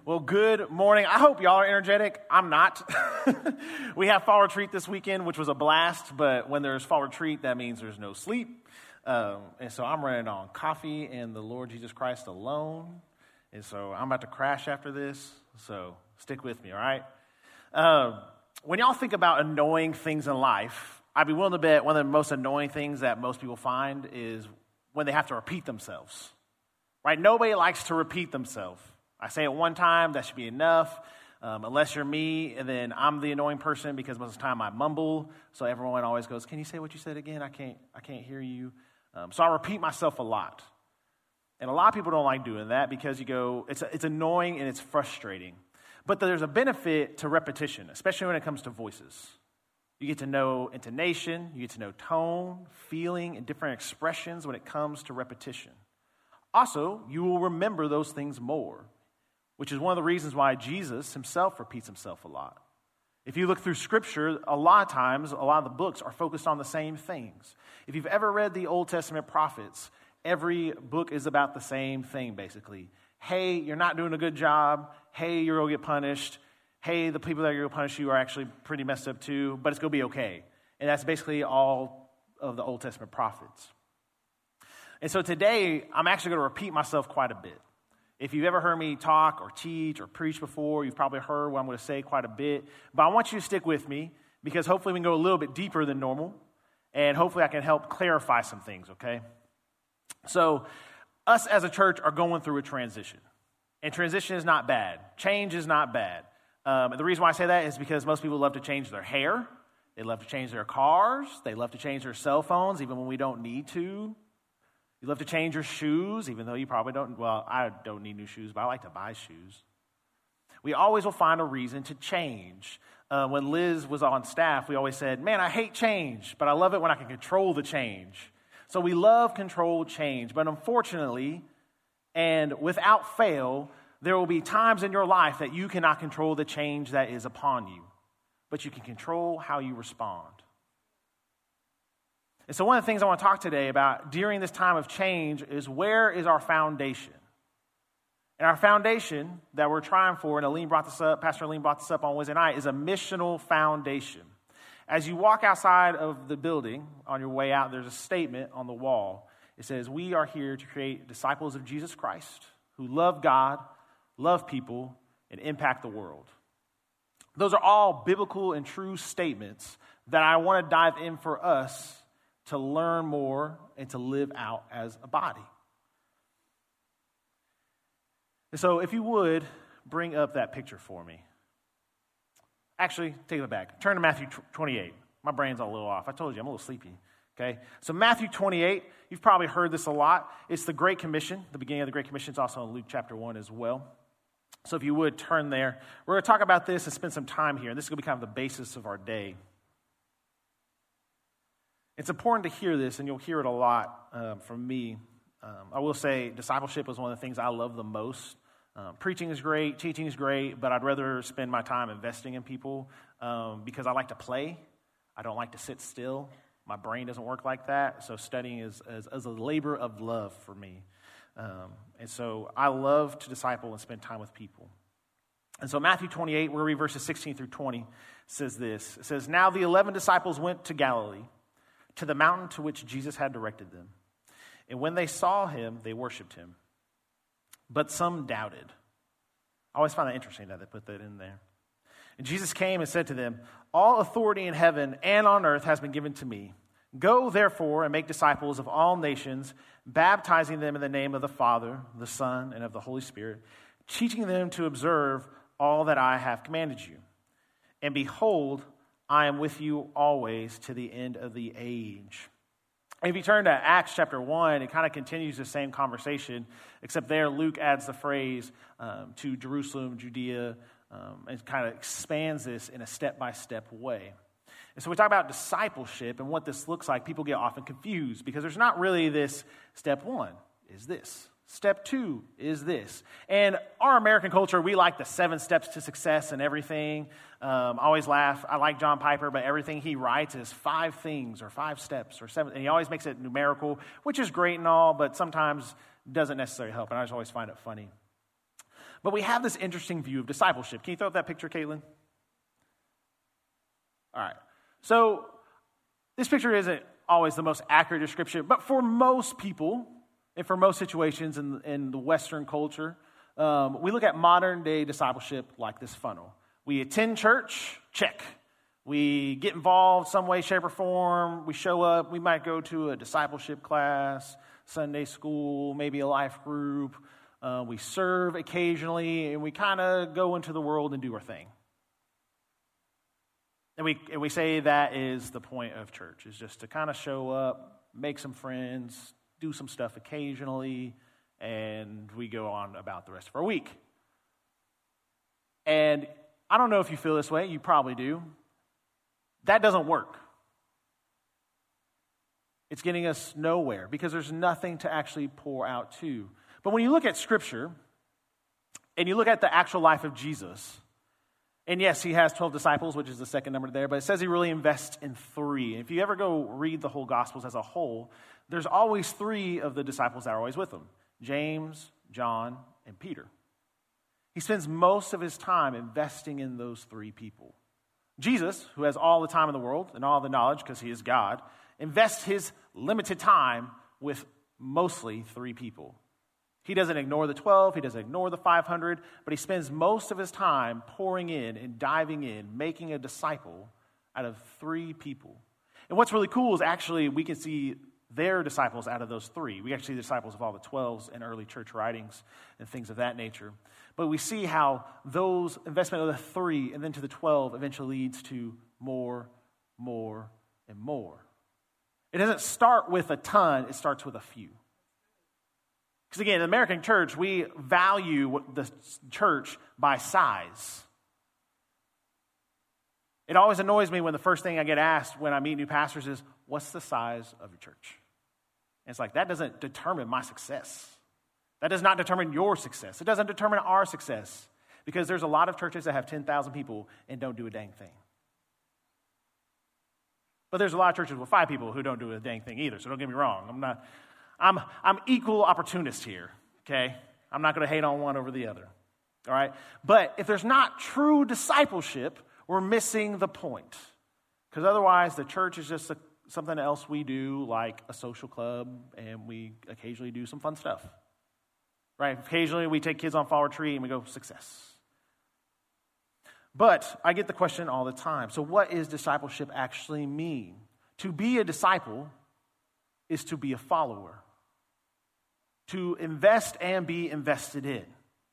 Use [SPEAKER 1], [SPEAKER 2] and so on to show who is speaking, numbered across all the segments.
[SPEAKER 1] Well, good morning. I hope y'all are energetic. I'm not. We have fall retreat this weekend, which was a blast, but when there's fall retreat, that means there's no sleep. And so I'm running on coffee and the Lord Jesus Christ alone. And so I'm about to crash after this, so stick with me, all right? When y'all think about annoying things in life, I'd be willing to bet one of the most annoying things that most people find is when they have to repeat themselves, right? Nobody likes to repeat themselves. I say it one time, that should be enough, unless you're me, and then I'm the annoying person because most of the time I mumble, so everyone always goes, can you say what you said again? I can't hear you. So I repeat myself a lot. And a lot of people don't like doing that because you go, it's annoying and it's frustrating. But there's a benefit to repetition, especially when it comes to voices. You get to know intonation, you get to know tone, feeling, and different expressions when it comes to repetition. Also, you will remember those things more, which is one of the reasons why Jesus himself repeats himself a lot. If you look through Scripture, a lot of times, a lot of the books are focused on the same things. If you've ever read the Old Testament prophets, every book is about the same thing, basically. Hey, you're not doing a good job. Hey, you're going to get punished. Hey, the people that are going to punish you are actually pretty messed up too, but it's going to be okay. And that's basically all of the Old Testament prophets. And so today, I'm actually going to repeat myself quite a bit. If you've ever heard me talk or teach or preach before, you've probably heard what I'm going to say quite a bit. But I want you to stick with me because hopefully we can go a little bit deeper than normal. And hopefully I can help clarify some things, okay? So us as a church are going through a transition. And transition is not bad. Change is not bad. And the reason why I say that is because most people love to change their hair. They love to change their cars. They love to change their cell phones even when we don't need to. You love to change your shoes, even though you probably don't. Well, I don't need new shoes, but I like to buy shoes. We always will find a reason to change. When Liz was on staff, we always said, man, I hate change, but I love it when I can control the change. So we love controlled change. But unfortunately, and without fail, there will be times in your life that you cannot control the change that is upon you, but you can control how you respond. And so one of the things I want to talk today about during this time of change is where is our foundation? And our foundation that we're trying for, and Aline brought this up, Pastor Aline brought this up on Wednesday night, is a missional foundation. As you walk outside of the building on your way out, there's a statement on the wall. It says, we are here to create disciples of Jesus Christ who love God, love people, and impact the world. Those are all biblical and true statements that I want to dive in for us to learn more and to live out as a body. And so if you would, bring up that picture for me. Actually, take it back. Turn to Matthew 28. My brain's all a little off. I told you, I'm a little sleepy. Okay? So Matthew 28, you've probably heard this a lot. It's the Great Commission. The beginning of the Great Commission is also in Luke chapter 1 as well. So if you would, turn there. We're going to talk about this and spend some time here. And this is going to be kind of the basis of our day. It's important to hear this, and you'll hear it a lot from me. I will say discipleship is one of the things I love the most. Preaching is great, teaching is great, but I'd rather spend my time investing in people because I like to play. I don't like to sit still. My brain doesn't work like that, so studying is a labor of love for me. And so I love to disciple and spend time with people. And so Matthew 28, we're going to read verses 16 through 20, says this. It says, now the 11 disciples went to Galilee, to the mountain to which Jesus had directed them. And when they saw him, they worshiped him. But some doubted. I always find that interesting that they put that in there. And Jesus came and said to them, all authority in heaven and on earth has been given to me. Go, therefore, and make disciples of all nations, baptizing them in the name of the Father, the Son, and of the Holy Spirit, teaching them to observe all that I have commanded you. And behold, I am with you always to the end of the age. If you turn to Acts chapter 1, it kind of continues the same conversation, except there Luke adds the phrase to Jerusalem, Judea, and kind of expands this in a step-by-step way. And so we talk about discipleship and what this looks like. People get often confused because there's not really this step one is this. Step two is this. And our American culture, we like the 7 steps to success and everything. I always laugh. I like John Piper, but everything he writes is 5 things or 5 steps or 7. And he always makes it numerical, which is great and all, but sometimes doesn't necessarily help. And I just always find it funny. But we have this interesting view of discipleship. Can you throw up that picture, Caitlin? All right. So this picture isn't always the most accurate description, but for most people and for most situations in the Western culture, we look at modern-day discipleship like this funnel. We attend church, check. We get involved some way, shape, or form. We show up. We might go to a discipleship class, Sunday school, maybe a life group. We serve occasionally, and we kind of go into the world and do our thing. And we say that is the point of church, is just to kind of show up, make some friends, do some stuff occasionally, and we go on about the rest of our week. And I don't know if you feel this way. You probably do. That doesn't work. It's getting us nowhere because there's nothing to actually pour out to. But when you look at Scripture and you look at the actual life of Jesus, and yes, he has 12 disciples, which is the second number there, but it says he really invests in 3. And if you ever go read the whole Gospels as a whole, there's always 3 of the disciples that are always with him: James, John, and Peter. He spends most of his time investing in those 3 people. Jesus, who has all the time in the world and all the knowledge because he is God, invests his limited time with mostly 3 people. He doesn't ignore the 12, he doesn't ignore the 500, but he spends most of his time pouring in and diving in, making a disciple out of 3 people. And what's really cool is actually we can see their disciples out of those 3. We actually see the disciples of all the 12s in early church writings and things of that nature. But we see how those investment of the 3 and then to the 12 eventually leads to more, and more. It doesn't start with a ton, it starts with a few. Because again, in the American church, we value the church by size. It always annoys me when the first thing I get asked when I meet new pastors is, what's the size of your church? And it's like, that doesn't determine my success. That does not determine your success. It doesn't determine our success. Because there's a lot of churches that have 10,000 people and don't do a dang thing. But there's a lot of churches with 5 people who don't do a dang thing either. So don't get me wrong. I'm equal opportunist here, okay? I'm not going to hate on one over the other, all right? But if there's not true discipleship, we're missing the point. Because otherwise, the church is just something else we do, like a social club, and we occasionally do some fun stuff, right? Occasionally, we take kids on fall retreat, and we go, success. But I get the question all the time. So what does discipleship actually mean? To be a disciple is to be a follower. To invest and be invested in.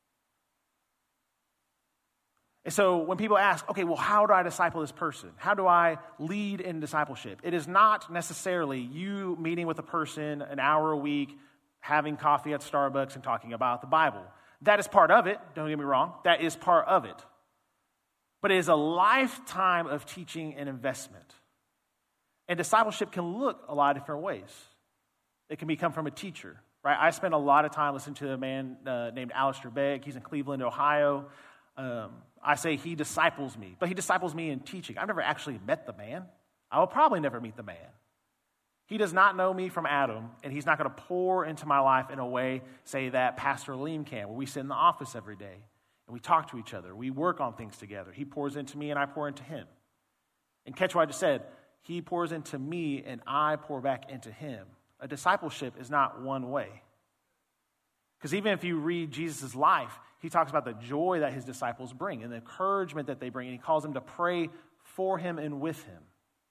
[SPEAKER 1] And so when people ask, okay, well, how do I disciple this person? How do I lead in discipleship? It is not necessarily you meeting with a person an hour a week, having coffee at Starbucks and talking about the Bible. That is part of it. Don't get me wrong. That is part of it. But it is a lifetime of teaching and investment. And discipleship can look a lot of different ways. It can come from a teacher, right? I spent a lot of time listening to a man named Alistair Begg. He's in Cleveland, Ohio. I say he disciples me, but he disciples me in teaching. I've never actually met the man. I will probably never meet the man. He does not know me from Adam, and he's not going to pour into my life in a way, say, that Pastor Liam can, where we sit in the office every day, and we talk to each other. We work on things together. He pours into me, and I pour into him. And catch what I just said. He pours into me, and I pour back into him. A discipleship is not one way. Because even if you read Jesus' life, he talks about the joy that his disciples bring and the encouragement that they bring, and he calls them to pray for him and with him.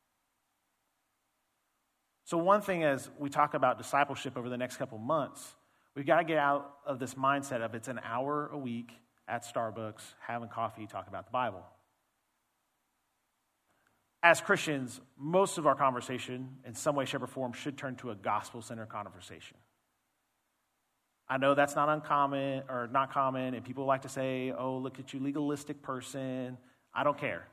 [SPEAKER 1] So one thing as we talk about discipleship over the next couple months, we've got to get out of this mindset of it's an hour a week at Starbucks, having coffee, talking about the Bible. As Christians, most of our conversation in some way, shape, or form should turn to a gospel-centered conversation. I know that's not uncommon or not common, and people like to say, oh, look at you, legalistic person. I don't care.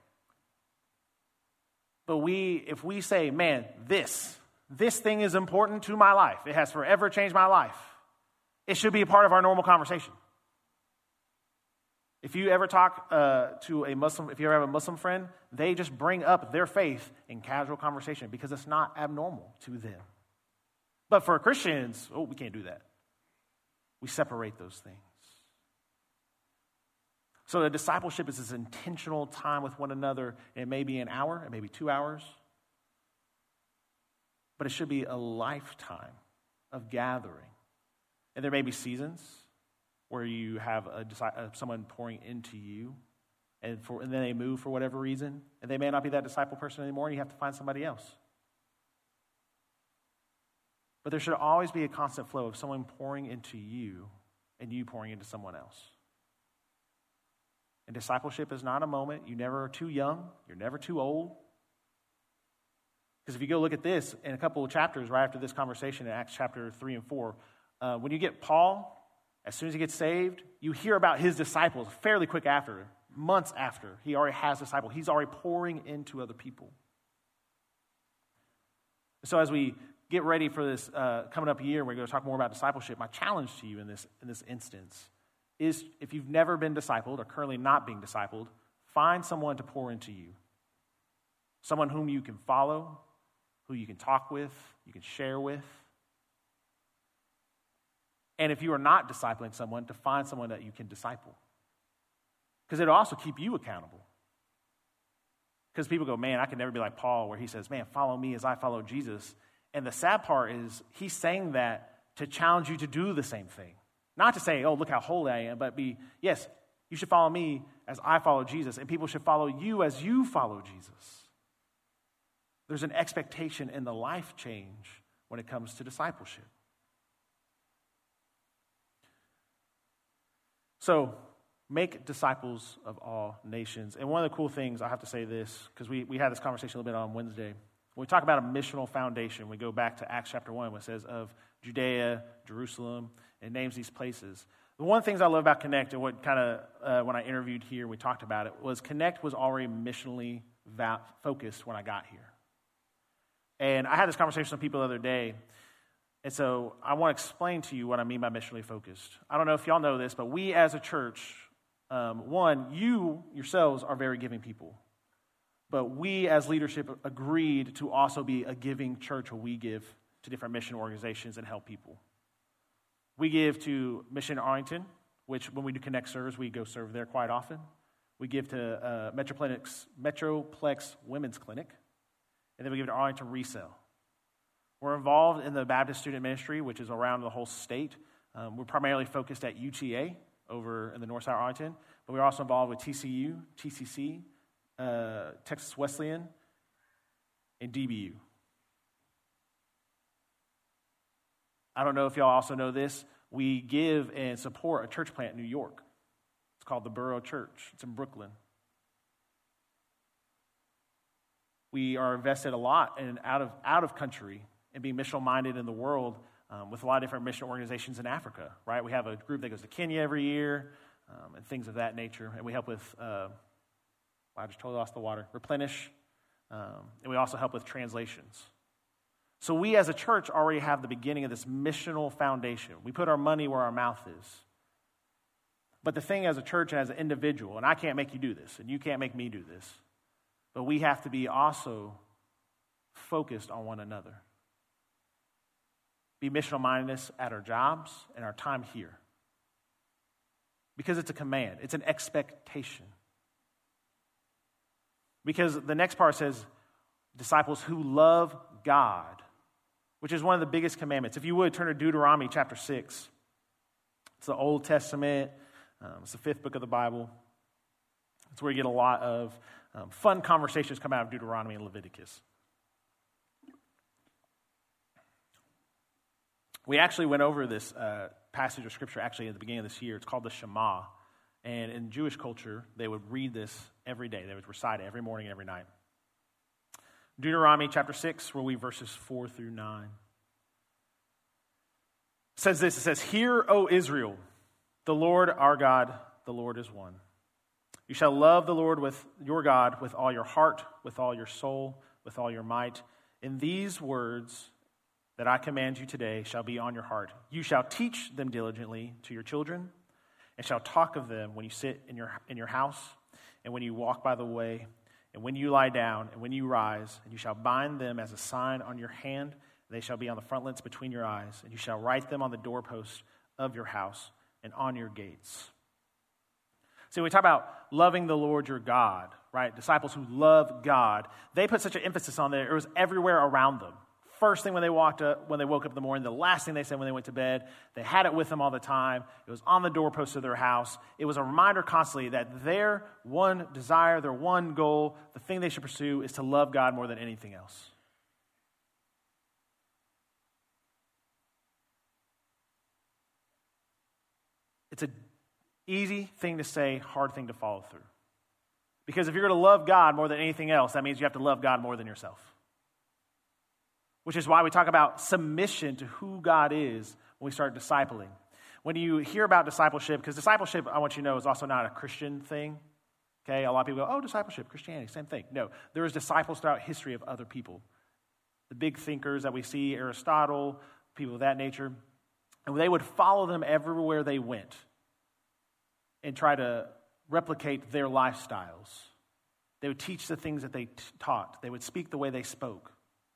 [SPEAKER 1] But if we say, man, this thing is important to my life, it has forever changed my life, it should be a part of our normal conversation. If you ever talk to a Muslim, if you ever have a Muslim friend, they just bring up their faith in casual conversation because it's not abnormal to them. But for Christians, we can't do that. We separate those things. So a discipleship is this intentional time with one another. And it may be an hour, it may be 2 hours. But it should be a lifetime of gathering. And there may be seasons where you have someone pouring into you, and then they move for whatever reason, and they may not be that disciple person anymore, and you have to find somebody else. But there should always be a constant flow of someone pouring into you and you pouring into someone else. And discipleship is not a moment. You never are too young. You're never too old. Because if you go look at this in a couple of chapters right after this conversation in Acts chapter 3 and 4, when you get Paul, as soon as he gets saved, you hear about his disciples fairly quick after, months after. He already has disciples. He's already pouring into other people. So as we get ready for this coming up year, we're going to talk more about discipleship. My challenge to you in this instance is, if you've never been discipled or currently not being discipled, find someone to pour into you. Someone whom you can follow, who you can talk with, you can share with. And if you are not discipling someone, to find someone that you can disciple. Because it'll also keep you accountable. Because people go, man, I can never be like Paul, where he says, man, follow me as I follow Jesus. And the sad part is he's saying that to challenge you to do the same thing. Not to say, oh, look how holy I am, but yes, you should follow me as I follow Jesus, and people should follow you as you follow Jesus. There's an expectation in the life change when it comes to discipleship. So, make disciples of all nations. And one of the cool things, I have to say this, because we had this conversation a little bit on Wednesday. When we talk about a missional foundation, we go back to Acts chapter 1, where it says of Judea, Jerusalem, and names these places. The one of the things I love about Connect, and what kind of, when I interviewed here, we talked about it, was Connect was already missionally focused when I got here. And I had this conversation with some people the other day, and so I want to explain to you what I mean by missionally focused. I don't know if y'all know this, but we as a church, you yourselves are very giving people. But we as leadership agreed to also be a giving church where we give to different mission organizations and help people. We give to Mission Arlington, which when we do Connect serves, we go serve there quite often. We give to Metroplex Women's Clinic, and then we give to Arlington Resale. We're involved in the Baptist Student Ministry, which is around the whole state. We're primarily focused at UTA over in the north side of Arlington, but we're also involved with TCU, TCC, Texas Wesleyan, and DBU. I don't know if y'all also know this. We give and support a church plant in New York. It's called the Borough Church. It's in Brooklyn. We are invested a lot in out of country and being missional minded in the world with a lot of different mission organizations in Africa. Right? We have a group that goes to Kenya every year and things of that nature, and we help with. I just totally lost the water. Replenish, and we also help with translations. So we as a church already have the beginning of this missional foundation. We put our money where our mouth is. But the thing as a church and as an individual, and I can't make you do this, and you can't make me do this, but we have to be also focused on one another. Be missional mindedness at our jobs and our time here. Because it's a command. It's an expectation. Because the next part says, disciples who love God, which is one of the biggest commandments. If you would, turn to Deuteronomy chapter 6. It's the Old Testament. It's the 5th book of the Bible. It's where you get a lot of fun conversations come out of Deuteronomy and Leviticus. We actually went over this passage of Scripture actually at the beginning of this year. It's called the Shema. And in Jewish culture, they would read this every day. They would recite it every morning and every night. Deuteronomy chapter 6, we'll read verses 4 through 9. It says this, it says, "Hear, O Israel, the Lord our God, the Lord is one. You shall love the Lord with your God with all your heart, with all your soul, with all your might. And these words that I command you today shall be on your heart. You shall teach them diligently to your children, and shall talk of them when you sit in your house, and when you walk by the way, and when you lie down, and when you rise, and you shall bind them as a sign on your hand. They shall be on the frontlets between your eyes, and you shall write them on the doorposts of your house and on your gates." See, when we talk about loving the Lord your God, right? Disciples who love God, they put such an emphasis on it. It was everywhere around them. First thing when they woke up in the morning, the last thing they said when they went to bed, they had it with them all the time. It was on the doorpost of their house. It was a reminder constantly that their one desire, their one goal, the thing they should pursue is to love God more than anything else. It's an easy thing to say, hard thing to follow through. Because if you're going to love God more than anything else, that means you have to love God more than yourself. Which is why we talk about submission to who God is when we start discipling. When you hear about discipleship, because discipleship, I want you to know, is also not a Christian thing. Okay, a lot of people go, oh, discipleship, Christianity, same thing. No, there is disciples throughout history of other people. The big thinkers that we see, Aristotle, people of that nature, and they would follow them everywhere they went and try to replicate their lifestyles. They would teach the things that they taught. They would speak the way they spoke.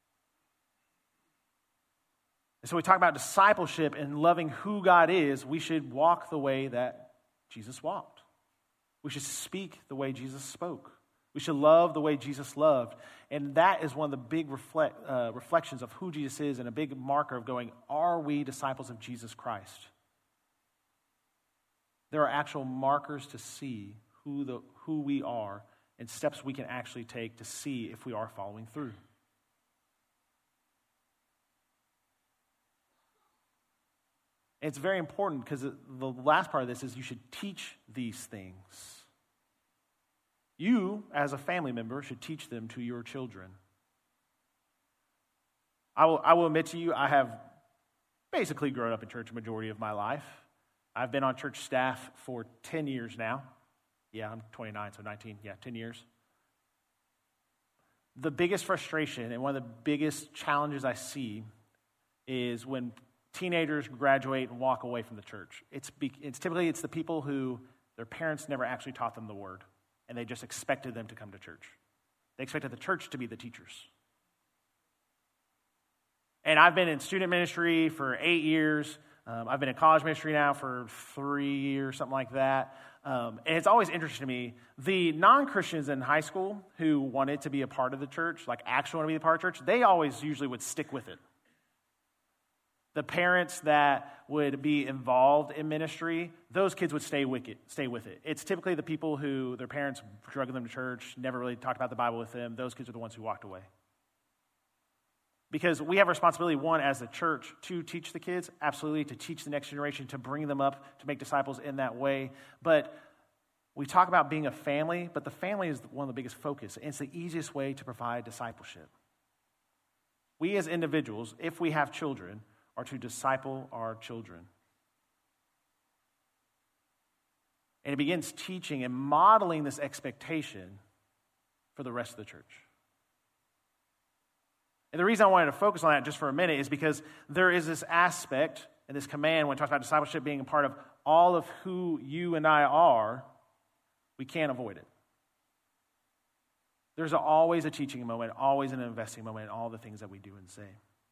[SPEAKER 1] And so we talk about discipleship and loving who God is. We should walk the way that Jesus walked. We should speak the way Jesus spoke. We should love the way Jesus loved. And that is one of the big reflections of who Jesus is and a big marker of going, are we disciples of Jesus Christ? There are actual markers to see who we are and steps we can actually take to see if we are following through. It's very important because the last part of this is you should teach these things. You, as a family member, should teach them to your children. I will admit to you, I have basically grown up in church a majority of my life. I've been on church staff for 10 years now. Yeah, I'm 29, so 19. Yeah, 10 years. The biggest frustration and one of the biggest challenges I see is when teenagers graduate and walk away from the church. It's typically the people who their parents never actually taught them the word, and they just expected them to come to church. They expected the church to be the teachers. And I've been in student ministry for 8 years. I've been in college ministry now for 3 years, something like that. And it's always interesting to me, the non-Christians in high school who wanted to be a part of the church, like actually want to be a part of church, they always usually would stick with it. The parents that would be involved in ministry, those kids would stay with it. It's typically the people who their parents drug them to church, never really talked about the Bible with them. Those kids are the ones who walked away. Because we have a responsibility, one, as a church, to teach the kids, absolutely, to teach the next generation, to bring them up, to make disciples in that way. But we talk about being a family, but the family is one of the biggest focus. And it's the easiest way to provide discipleship. We as individuals, if we have children, are to disciple our children. And it begins teaching and modeling this expectation for the rest of the church. And the reason I wanted to focus on that just for a minute is because there is this aspect and this command when it talks about discipleship being a part of all of who you and I are, we can't avoid it. There's always a teaching moment, always an investing moment in all the things that we do and say.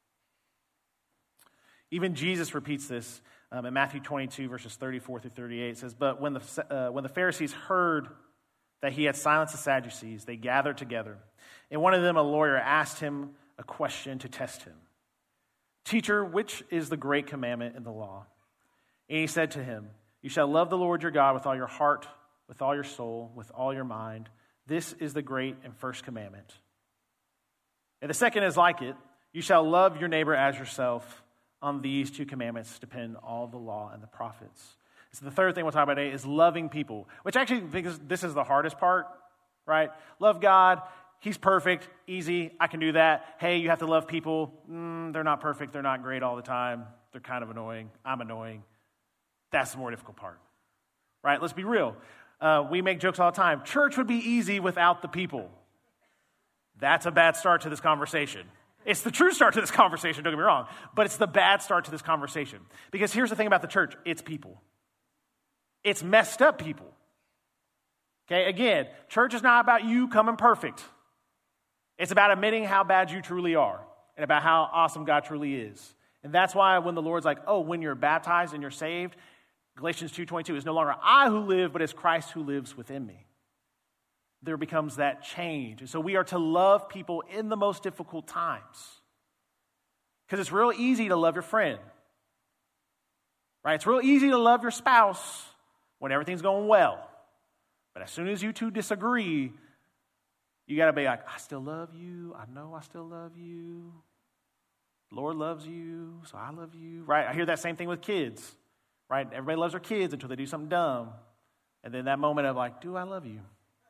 [SPEAKER 1] Even Jesus repeats this in Matthew 22, verses 34 through 38. It says, but when the Pharisees heard that he had silenced the Sadducees, they gathered together. And one of them, a lawyer, asked him a question to test him. Teacher, which is the great commandment in the law? And he said to him, you shall love the Lord your God with all your heart, with all your soul, with all your mind. This is the great and first commandment. And the second is like it. You shall love your neighbor as yourself. On these two commandments depend all the law and the prophets. So the third thing we'll talk about today is loving people, which actually because this is the hardest part, right? Love God. He's perfect, easy, I can do that. Hey, you have to love people. They're not perfect, they're not great all the time. They're kind of annoying, I'm annoying. That's the more difficult part, right? Let's be real. We make jokes all the time. Church would be easy without the people. That's a bad start to this conversation. It's the true start to this conversation, don't get me wrong, but it's the bad start to this conversation. Because here's the thing about the church, it's people. It's messed up people. Okay, again, church is not about you coming perfect. It's about admitting how bad you truly are and about how awesome God truly is. And that's why when the Lord's like, oh, when you're baptized and you're saved, Galatians 2:22, it's no longer I who live, but it's Christ who lives within me. There becomes that change. And so we are to love people in the most difficult times. Because it's real easy to love your friend. Right? It's real easy to love your spouse when everything's going well. But as soon as you two disagree, you got to be like, I still love you. I know I still love you. The Lord loves you, so I love you. Right? I hear that same thing with kids. Right? Everybody loves their kids until they do something dumb. And then that moment of like, do I love you?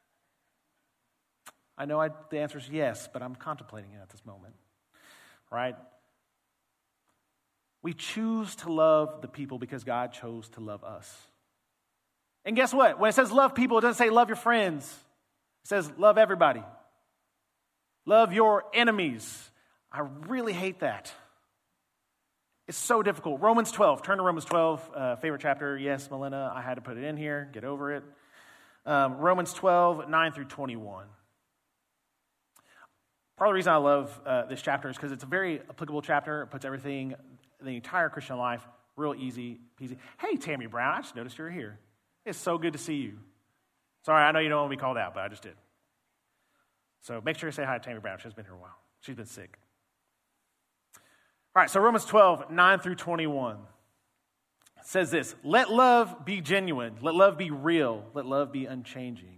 [SPEAKER 1] I know the answer is yes, but I'm contemplating it at this moment. Right? We choose to love the people because God chose to love us. And guess what? When it says love people, it doesn't say love your friends. It says love everybody. Love your enemies. I really hate that. It's so difficult. Romans 12. Turn to Romans 12, favorite chapter. Yes, Melina, I had to put it in here. Get over it. Romans 12, 9 through 21. Part of the reason I love this chapter is because it's a very applicable chapter. It puts everything, the entire Christian life, real easy peasy. Hey, Tammy Brown, I just noticed you were here. It's so good to see you. Sorry, I know you don't want to be called out, but I just did. So make sure you say hi to Tammy Brown. She's been here a while. She's been sick. All right, so Romans 12, 9 through 21 says this: let love be genuine. Let love be real. Let love be unchanging.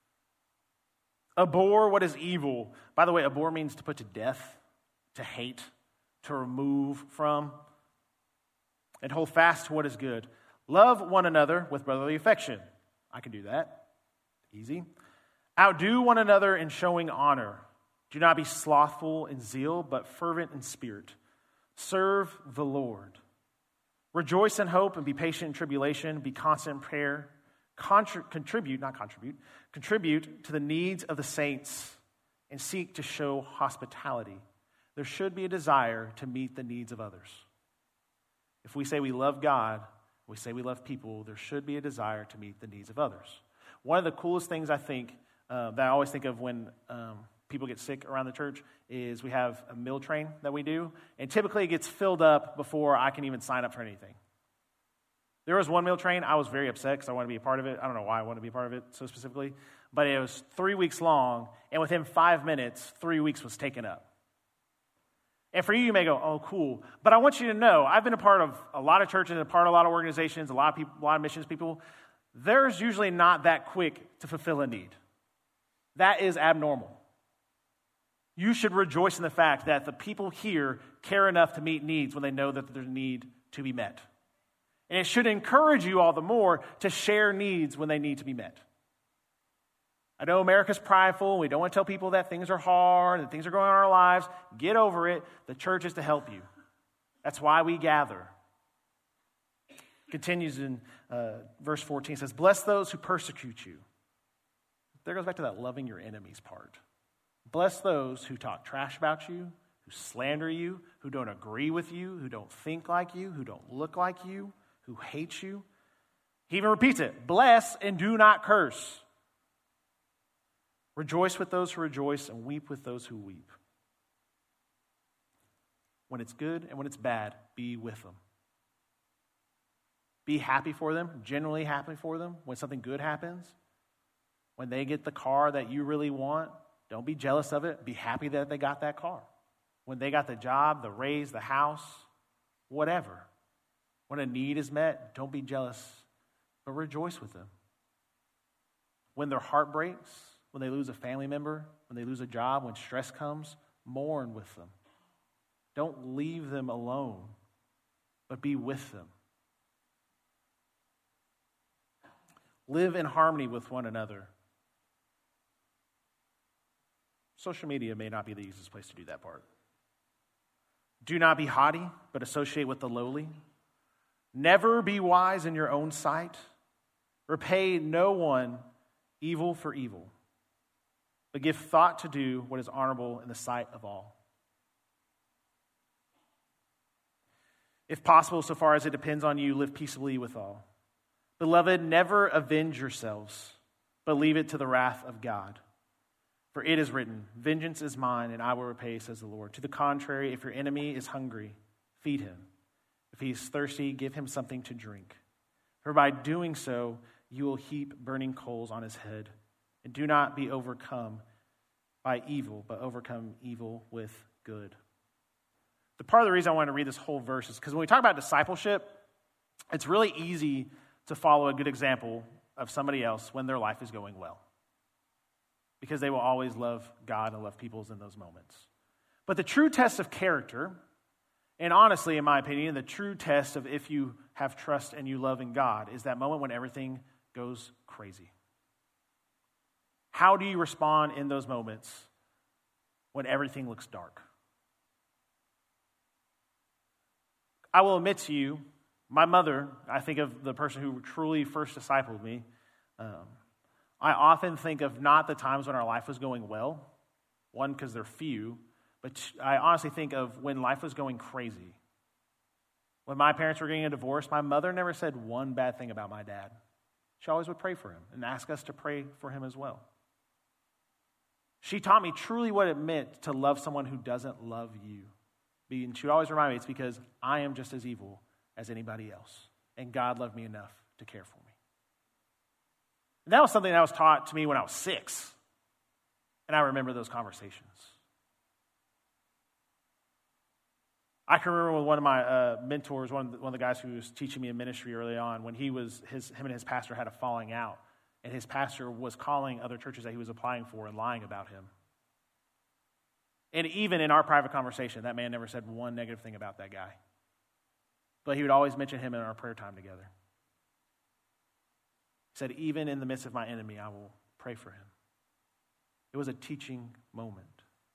[SPEAKER 1] Abhor what is evil. By the way, abhor means to put to death, to hate, to remove from, and hold fast to what is good. Love one another with brotherly affection. I can do that. Easy. Outdo one another in showing honor. Do not be slothful in zeal, but fervent in spirit. Serve the Lord. Rejoice in hope and be patient in tribulation. Be constant in prayer. Contribute to the needs of the saints and seek to show hospitality. There should be a desire to meet the needs of others. If we say we love God, we say we love people, there should be a desire to meet the needs of others. One of the coolest things I think that I always think of when people get sick around the church is we have a meal train that we do, and typically it gets filled up before I can even sign up for anything. There was one meal train, I was very upset because I wanted to be a part of it. I don't know why I wanted to be a part of it so specifically, but it was 3 weeks long, and within 5 minutes, 3 weeks was taken up. And for you may go, oh, cool. But I want you to know, I've been a part of a lot of churches, a part of a lot of organizations, a lot of people, a lot of missions people. There's usually not that quick to fulfill a need. That is abnormal. You should rejoice in the fact that the people here care enough to meet needs when they know that there's a need to be met. And it should encourage you all the more to share needs when they need to be met. I know America's prideful. We don't want to tell people that things are hard and things are going on in our lives. Get over it. The church is to help you. That's why we gather. Continues in verse 14. It says, bless those who persecute you. There goes back to that loving your enemies part. Bless those who talk trash about you, who slander you, who don't agree with you, who don't think like you, who don't look like you, who hate you. He even repeats it. Bless and do not curse. Rejoice with those who rejoice and weep with those who weep. When it's good and when it's bad, be with them. Be happy for them, genuinely happy for them when something good happens. When they get the car that you really want, don't be jealous of it. Be happy that they got that car. When they got the job, the raise, the house, whatever. When a need is met, don't be jealous, but rejoice with them. When their heart breaks, when they lose a family member, when they lose a job, when stress comes, mourn with them. Don't leave them alone, but be with them. Live in harmony with one another. Social media may not be the easiest place to do that part. Do not be haughty, but associate with the lowly. Never be wise in your own sight. Repay no one evil for evil, but give thought to do what is honorable in the sight of all. If possible, so far as it depends on you, live peaceably with all. Beloved, never avenge yourselves, but leave it to the wrath of God. For it is written, vengeance is mine, and I will repay, says the Lord. To the contrary, if your enemy is hungry, feed him. If he is thirsty, give him something to drink. For by doing so, you will heap burning coals on his head. And do not be overcome by evil, but overcome evil with good. The part of the reason I wanted to read this whole verse is because when we talk about discipleship, it's really easy to follow a good example of somebody else when their life is going well, because they will always love God and love people in those moments. But the true test of character, and honestly, in my opinion, the true test of if you have trust and you love in God, is that moment when everything goes crazy. How do you respond in those moments when everything looks dark? I will admit to you, my mother, I think of the person who truly first discipled me. I often think of not the times when our life was going well, one, because they're few, but I honestly think of when life was going crazy. When my parents were getting a divorce, my mother never said one bad thing about my dad. She always would pray for him and ask us to pray for him as well. She taught me truly what it meant to love someone who doesn't love you. And she would always remind me, it's because I am just as evil as anybody else, and God loved me enough to care for me. And that was something that was taught to me when I was 6, and I remember those conversations. I can remember with one of my mentors, one of the guys who was teaching me in ministry early on, when him and his pastor had a falling out, and his pastor was calling other churches that he was applying for and lying about him. And even in our private conversation, that man never said one negative thing about that guy. But he would always mention him in our prayer time together. He said, even in the midst of my enemy, I will pray for him. It was a teaching moment.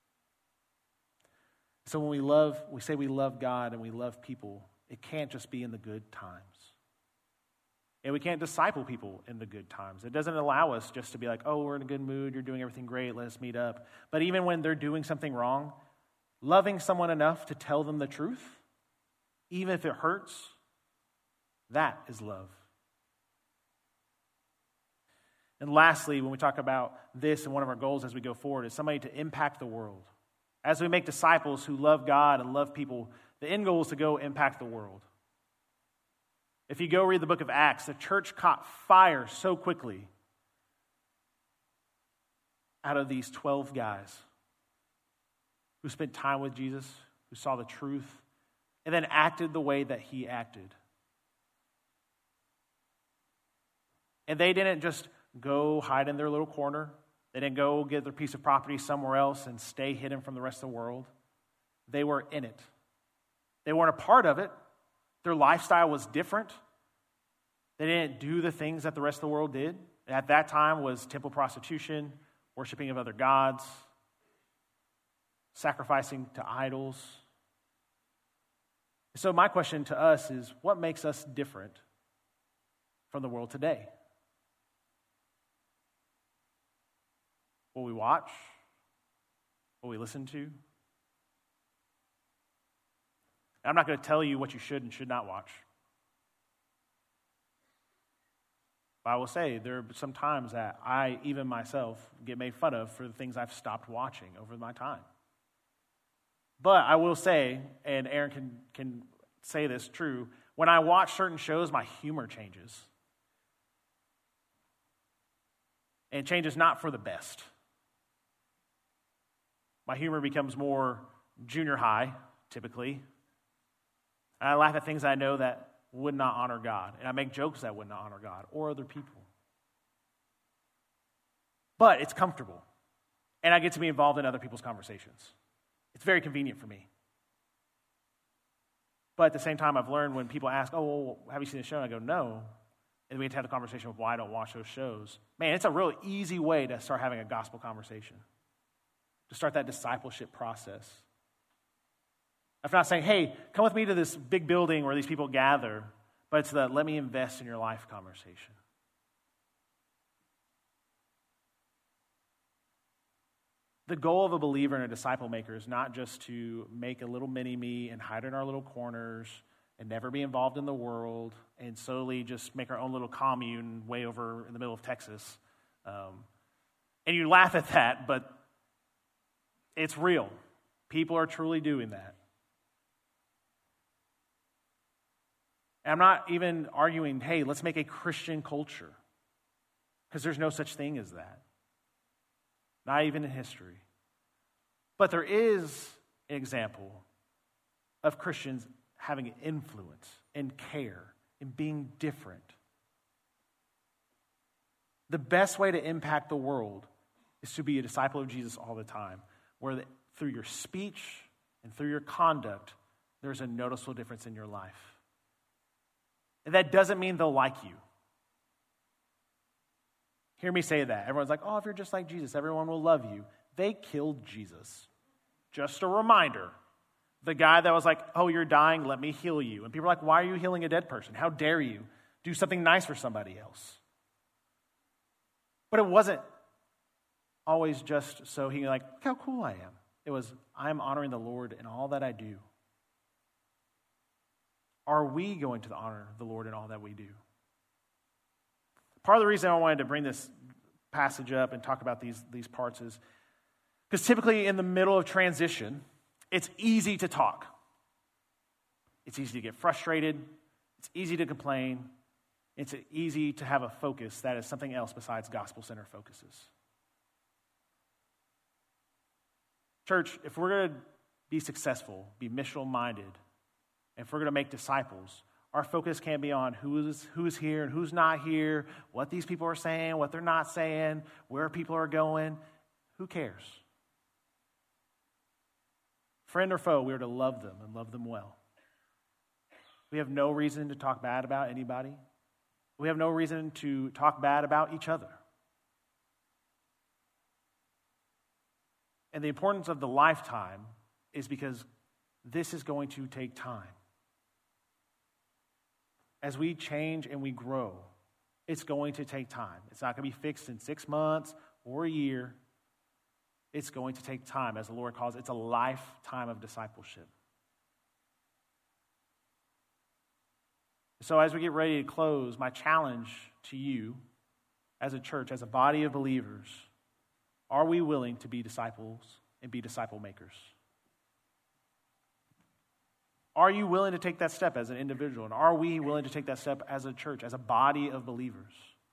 [SPEAKER 1] So when we say we love God and we love people, it can't just be in the good times. And we can't disciple people in the good times. It doesn't allow us just to be like, oh, we're in a good mood, you're doing everything great, let us meet up. But even when they're doing something wrong, loving someone enough to tell them the truth, even if it hurts, that is love. And lastly, when we talk about this, and one of our goals as we go forward is somebody to impact the world. As we make disciples who love God and love people, the end goal is to go impact the world. If you go read the book of Acts, the church caught fire so quickly out of these 12 guys who spent time with Jesus, who saw the truth, and then acted the way that he acted. And they didn't just go hide in their little corner. They didn't go get their piece of property somewhere else and stay hidden from the rest of the world. They were in it. They weren't a part of it. Their lifestyle was different. They didn't do the things that the rest of the world did. At that time was temple prostitution, worshiping of other gods, sacrificing to idols. So my question to us is, what makes us different from the world today? What we watch? What we listen to? I'm not going to tell you what you should and should not watch. But I will say there are some times that I, even myself, get made fun of for the things I've stopped watching over my time. But I will say, and Aaron can say this true, when I watch certain shows, my humor changes. And it changes not for the best. My humor becomes more junior high, typically. And I laugh at things I know that would not honor God. And I make jokes that would not honor God or other people. But it's comfortable. And I get to be involved in other people's conversations. It's very convenient for me. But at the same time, I've learned when people ask, oh, well, have you seen the show? And I go, no. And we get to have the conversation of why I don't watch those shows. Man, it's a really easy way to start having a gospel conversation. To start that discipleship process. I'm not saying, hey, come with me to this big building where these people gather, but it's the let me invest in your life conversation. The goal of a believer and a disciple maker is not just to make a little mini-me and hide in our little corners and never be involved in the world and slowly just make our own little commune way over in the middle of Texas. And you laugh at that, but it's real. People are truly doing that. And I'm not even arguing, hey, let's make a Christian culture, because there's no such thing as that. Not even in history. But there is an example of Christians having influence and care and being different. The best way to impact the world is to be a disciple of Jesus all the time, where through your speech and through your conduct, there's a noticeable difference in your life. And that doesn't mean they'll like you. Hear me say that. Everyone's like, oh, if you're just like Jesus, everyone will love you. They killed Jesus. Just a reminder. The guy that was like, oh, you're dying, let me heal you. And people are like, why are you healing a dead person? How dare you do something nice for somebody else? But it wasn't always just so he like, look how cool I am. It was, I'm honoring the Lord in all that I do. Are we going to honor the Lord in all that we do? Part of the reason I wanted to bring this passage up and talk about these parts is because typically in the middle of transition, it's easy to talk. It's easy to get frustrated. It's easy to complain. It's easy to have a focus that is something else besides gospel-centered focuses. Church, if we're going to be successful, be missional-minded, and if we're going to make disciples, our focus can't be on who's here and who's not here, what these people are saying, what they're not saying, where people are going. Who cares? Friend or foe, we are to love them and love them well. We have no reason to talk bad about anybody. We have no reason to talk bad about each other. And the importance of the lifetime is because this is going to take time. As we change and we grow, it's going to take time. It's not going to be fixed in 6 months or a year. It's going to take time. As the Lord calls it, it's a lifetime of discipleship. So as we get ready to close, my challenge to you as a church, as a body of believers, are we willing to be disciples and be disciple makers? Are you willing to take that step as an individual? And are we willing to take that step as a church, as a body of believers?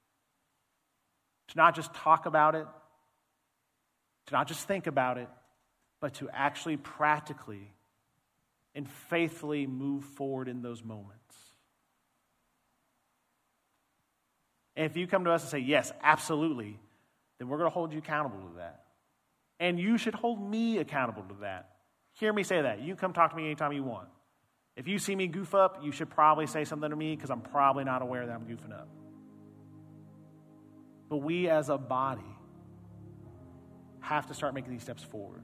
[SPEAKER 1] To not just talk about it, to not just think about it, but to actually practically and faithfully move forward in those moments. And if you come to us and say, yes, absolutely, then we're going to hold you accountable to that. And you should hold me accountable to that. Hear me say that. You can come talk to me anytime you want. If you see me goof up, you should probably say something to me because I'm probably not aware that I'm goofing up. But we as a body have to start making these steps forward.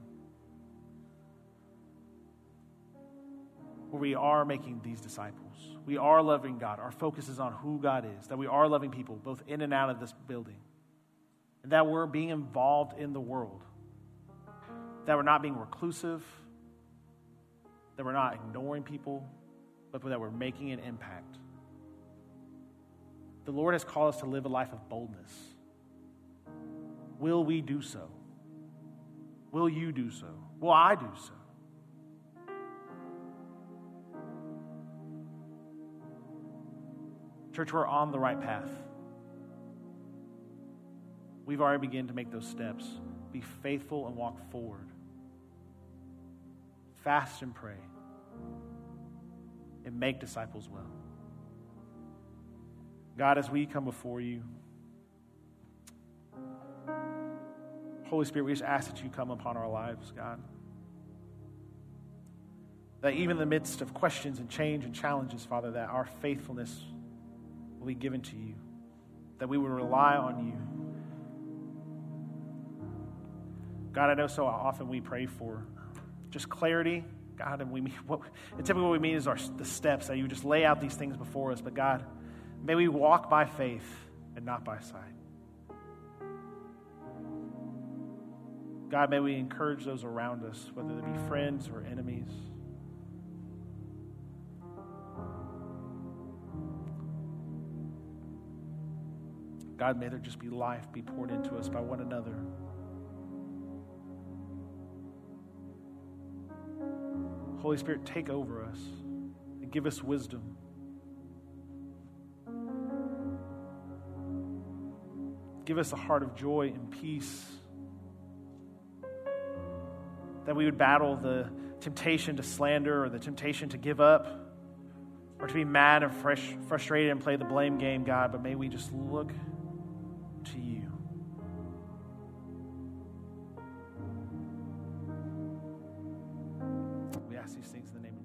[SPEAKER 1] Where we are making these disciples. We are loving God. Our focus is on who God is. That we are loving people both in and out of this building. And that we're being involved in the world. That we're not being reclusive. That we're not ignoring people. But that we're making an impact. The Lord has called us to live a life of boldness. Will we do so? Will you do so? Will I do so? Church, we're on the right path. We've already begun to make those steps. Be faithful and walk forward. Fast and pray. And make disciples well. God, as we come before you, Holy Spirit, we just ask that you come upon our lives, God. That even in the midst of questions and change and challenges, Father, that our faithfulness will be given to you. That we would rely on you. God, I know so often we pray for just clarity, God, and typically what we mean is the steps, that you just lay out these things before us. But God, may we walk by faith and not by sight. God, may we encourage those around us, whether they be friends or enemies. God, may there just be life be poured into us by one another. Holy Spirit, take over us and give us wisdom. Give us a heart of joy and peace. That we would battle the temptation to slander or the temptation to give up or to be mad and frustrated and play the blame game, God, but may we just look to you. We ask these things in the name of